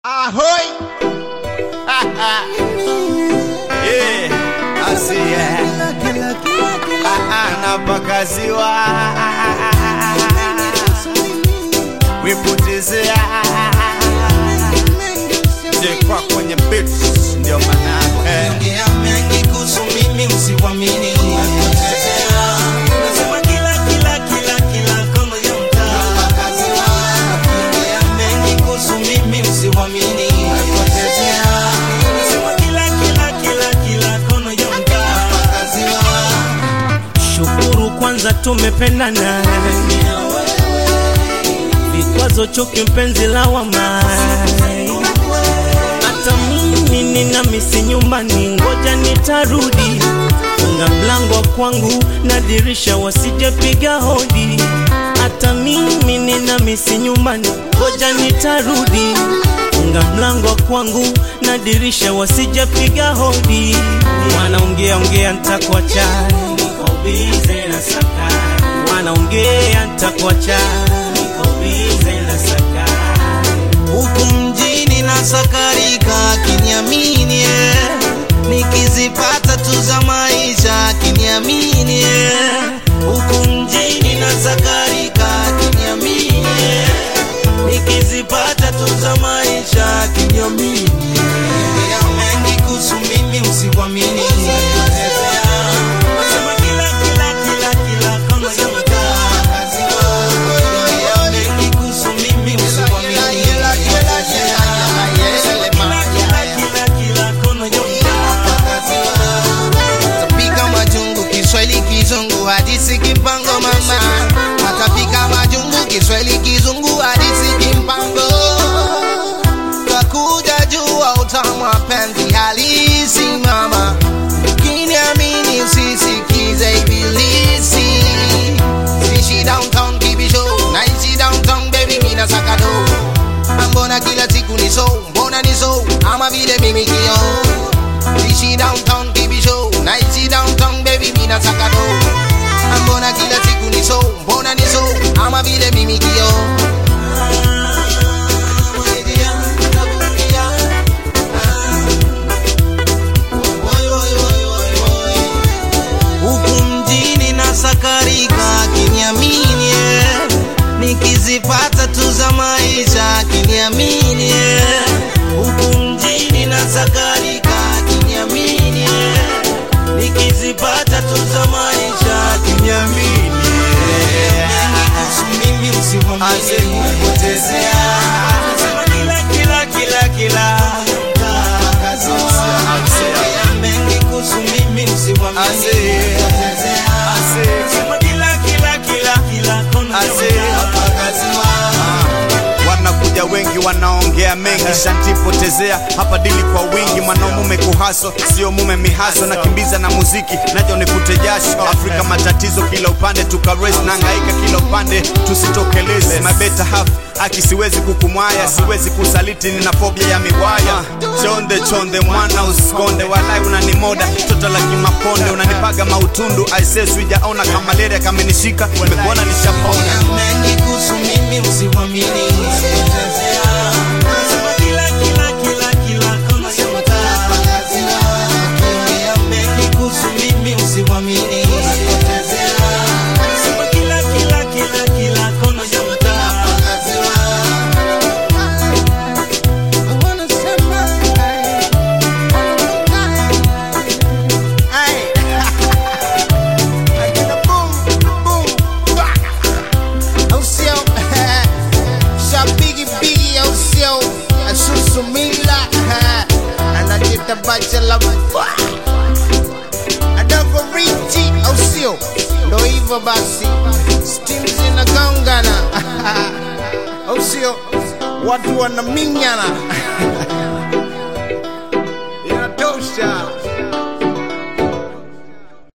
Ahoy! Yeah, I see ya. Napakaziwa wipotezea Jekwa kwenye beats ndio manake ongea mengi kuhusu mimi usiwamini napotezea nasema kila kama ya mtaa napakaziwa ongea mengi kuhusu mimi usiwamini napotezea nasema kila kama ya mtaa napakaziwa shukuru kwanza tumependana vikwazo choki mpenzi lawama hata mimi nina misi nyumbani ngoja nitarudi funga mlango kwangu na dirisha wasije piga hodi hata mimi nina misi nyumbani ngoja nitarudi funga mlango kwangu na dirisha wasije piga hodi wanaongea nitakuacha niko busy na saka wanaongea nitakuacha niko busy na saka huku mjini na sakarika kiniamini nikizipata tu za maisha kiniamini huku mjini na sakarika kiniamini nikizipata tu za maisha kiniamini ya mengi kuhusu mimi usiwamini nasema kila kama ya mtaa ya mengi kuhusu mimi usiwamini Kizungu hadisi kimpango mama matapika majungu Kiswahili kizungu hadisi kimpango kakuja jua utamu wa penzi halisi mama kiniamini usisikize ibilisi sishi downtown kibisho naishi downtown baby mina sakado mbona kila siku ni so mbona ni so ama vile mimi kio sishi downtown kibisho naishi downtown baby mina sakado mbona kila siku ni so mbona ni so ama vile mimi kio huku mjini na sakarika kiniamini nikizipata tu za maisha kiniamini huku mjini na sakarika kiniamini nikizipata tu za maisha kiniamini mimi usiwamini kupotezea nasema kila mengi kuhusu mimi usiwamini kupotezea nasema kila kona wanakuja wengi wanaongea mengi shantipotezea hapa dili kwa wingi mwanamume kuhaso sio mume mihaso na kimbiza na muziki najo nikute jasho Afrika matatizo kila upande tukares na hangaika kila upande tusitokeleze my better half aki siwezi kukumwaya siwezi kusaliti nina phobia ya miwaya chonde mwana usikonde walai unanimoda toto la kimakonde unanipaga mautundu aise sijaona kama malaria kamenishika nimekuona nishapona mengi kuhusu mimi usiwamini nasema kila kama ya mtaa ya mengi kuhusu mimi usiwamini nasema kila kama ya mtaa bachelor adavorichi au sio ndo hivyo basi steam zinagongana au sio watu wanaminyana inatosha